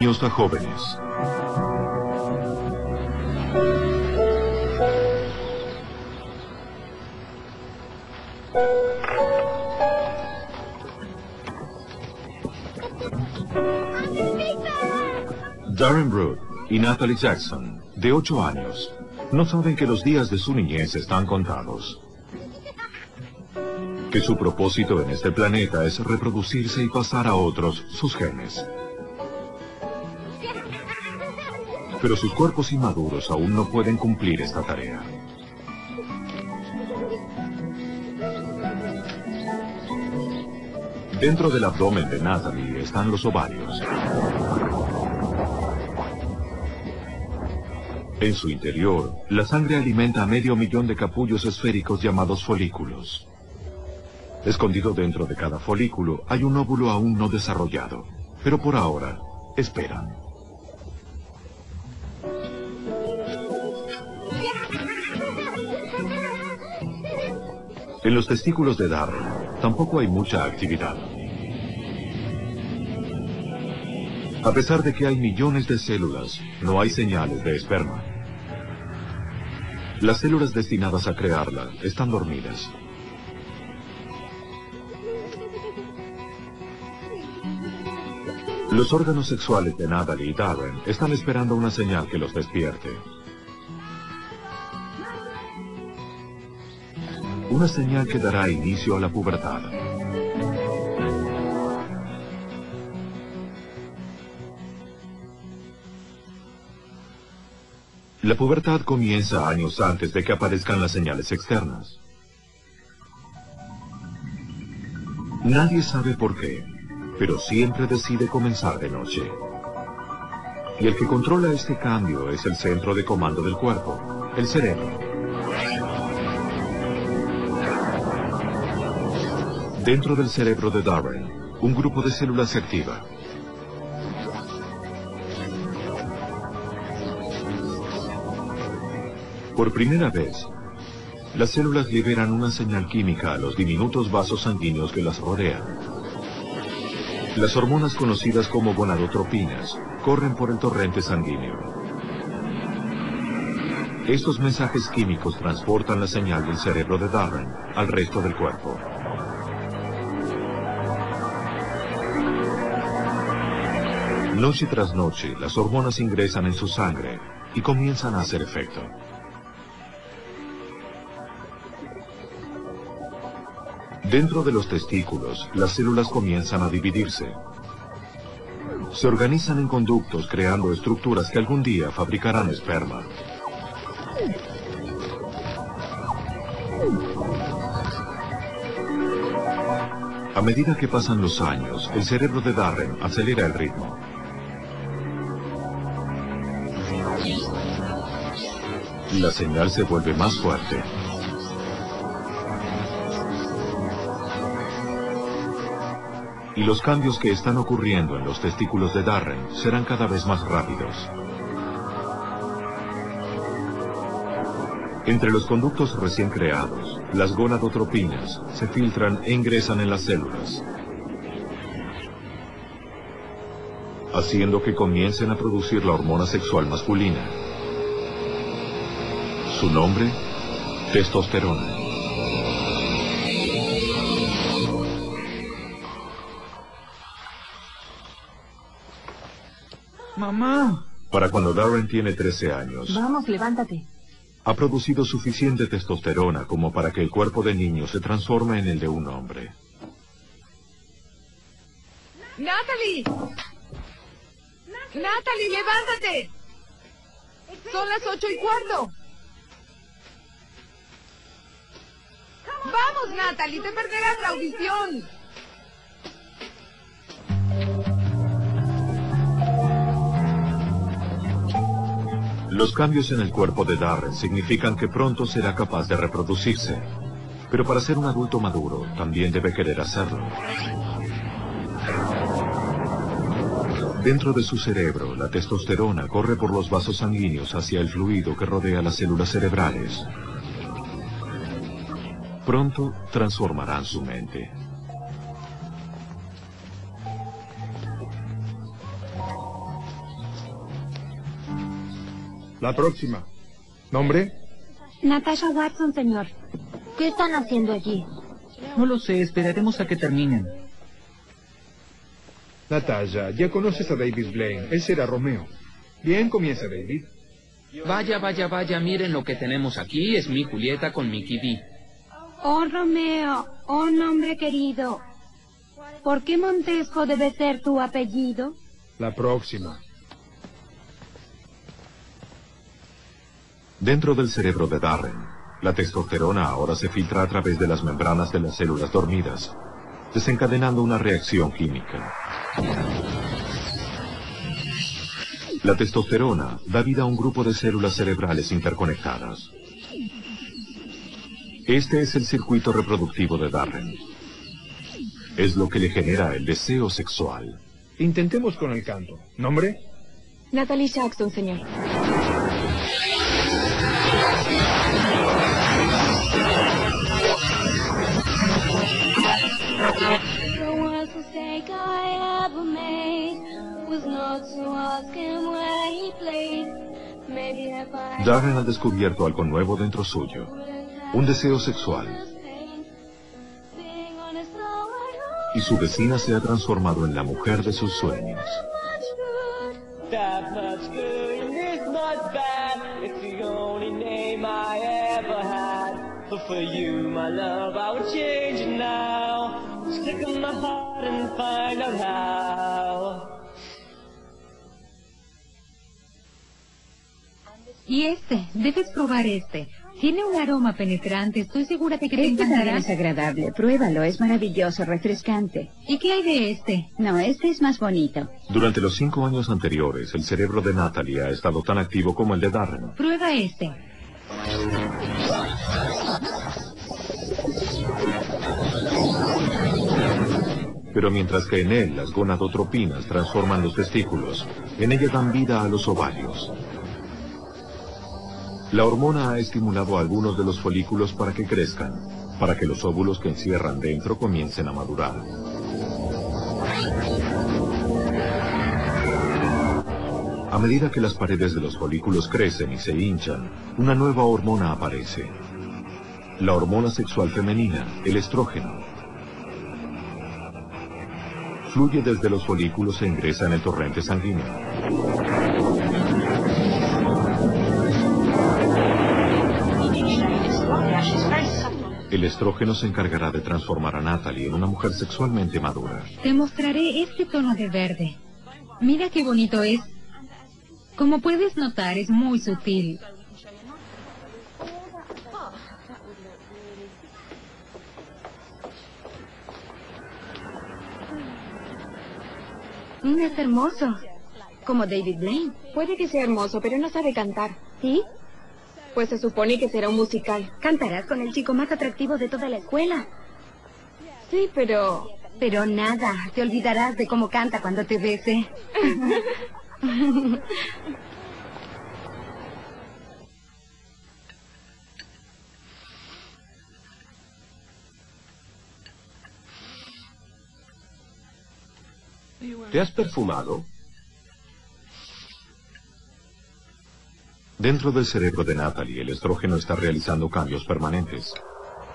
niños a jóvenes. Darren Brood y Natalie Jackson, de 8 años, no saben que los días de su niñez están contados. Que su propósito en este planeta es reproducirse y pasar a otros sus genes. Pero sus cuerpos inmaduros aún no pueden cumplir esta tarea. Dentro del abdomen de Natalie están los ovarios. En su interior, la sangre alimenta a 500.000 de capullos esféricos llamados folículos. Escondido dentro de cada folículo hay un óvulo aún no desarrollado, pero por ahora, esperan. En los testículos de Darren tampoco hay mucha actividad. A pesar de que hay millones de células, no hay señales de esperma. Las células destinadas a crearla están dormidas. Los órganos sexuales de Natalie y Darren están esperando una señal que los despierte. Una señal que dará inicio a la pubertad. La pubertad comienza años antes de que aparezcan las señales externas. Nadie sabe por qué, pero siempre decide comenzar de noche. Y el que controla este cambio es el centro de comando del cuerpo, el cerebro. Dentro del cerebro de Darren, un grupo de células se activa. Por primera vez, las células liberan una señal química a los diminutos vasos sanguíneos que las rodean. Las hormonas conocidas como gonadotropinas corren por el torrente sanguíneo. Estos mensajes químicos transportan la señal del cerebro de Darren al resto del cuerpo. Noche tras noche, las hormonas ingresan en su sangre y comienzan a hacer efecto. Dentro de los testículos, las células comienzan a dividirse. Se organizan en conductos creando estructuras que algún día fabricarán esperma. A medida que pasan los años, el cerebro de Darren acelera el ritmo. La señal se vuelve más fuerte. Y los cambios que están ocurriendo en los testículos de Darren serán cada vez más rápidos. Entre los conductos recién creados, las gonadotropinas se filtran e ingresan en las células, haciendo que comiencen a producir la hormona sexual masculina. Su nombre, testosterona. ¡Mamá! Para cuando Darren tiene 13 años, Vamos, levántate. ha producido suficiente testosterona como para que el cuerpo de niño se transforme en el de un hombre. ¡Natalie! ¡Natalie, levántate! Son las 8:15. ¡Vamos, Natalie! ¡Te perderás la audición! Los cambios en el cuerpo de Darren significan que pronto será capaz de reproducirse. Pero para ser un adulto maduro, también debe querer hacerlo. Dentro de su cerebro, la testosterona corre por los vasos sanguíneos hacia el fluido que rodea las células cerebrales. Pronto transformarán su mente. La próxima. ¿Nombre? Natasha Watson, señor. ¿Qué están haciendo allí? No lo sé, esperaremos a que terminen. Natasha, ya conoces a David Blaine. Él será Romeo. Bien, comienza, David. Vaya, vaya, vaya, miren lo que tenemos aquí. Es mi Julieta con Mickey D. Oh, Romeo, oh, nombre querido. ¿Por qué Montesco debe ser tu apellido? La próxima. Dentro del cerebro de Darren, la testosterona ahora se filtra a través de las membranas de las células dormidas, desencadenando una reacción química. La testosterona da vida a un grupo de células cerebrales interconectadas. Este es el circuito reproductivo de Darren. Es lo que le genera el deseo sexual. Intentemos con el canto. ¿Nombre? Natalie Jackson, señor. Darren ha descubierto algo nuevo dentro suyo, un deseo sexual. Y su vecina se ha transformado en la mujer de sus sueños. Y debes probar este. Tiene un aroma penetrante, estoy segura de que te encantará. Es agradable, pruébalo, es maravilloso, refrescante. ¿Y qué hay de este? No, este es más bonito. Durante los 5 años anteriores, el cerebro de Natalie ha estado tan activo como el de Darren. Prueba este. Pero mientras que en él las gonadotropinas transforman los testículos, en ella dan vida a los ovarios. La hormona ha estimulado a algunos de los folículos para que crezcan, para que los óvulos que encierran dentro comiencen a madurar. A medida que las paredes de los folículos crecen y se hinchan, una nueva hormona aparece. La hormona sexual femenina, el estrógeno. Fluye desde los folículos e ingresa en el torrente sanguíneo. El estrógeno se encargará de transformar a Natalie en una mujer sexualmente madura. Te mostraré este tono de verde. Mira qué bonito es. Como puedes notar, es muy sutil. Es hermoso. Como David Blaine. Puede que sea hermoso, pero no sabe cantar. ¿Sí? Pues se supone que será un musical. Cantarás con el chico más atractivo de toda la escuela. Sí, pero... Pero nada, te olvidarás de cómo canta cuando te bese. ¿Te has perfumado? Dentro del cerebro de Natalie, el estrógeno está realizando cambios permanentes.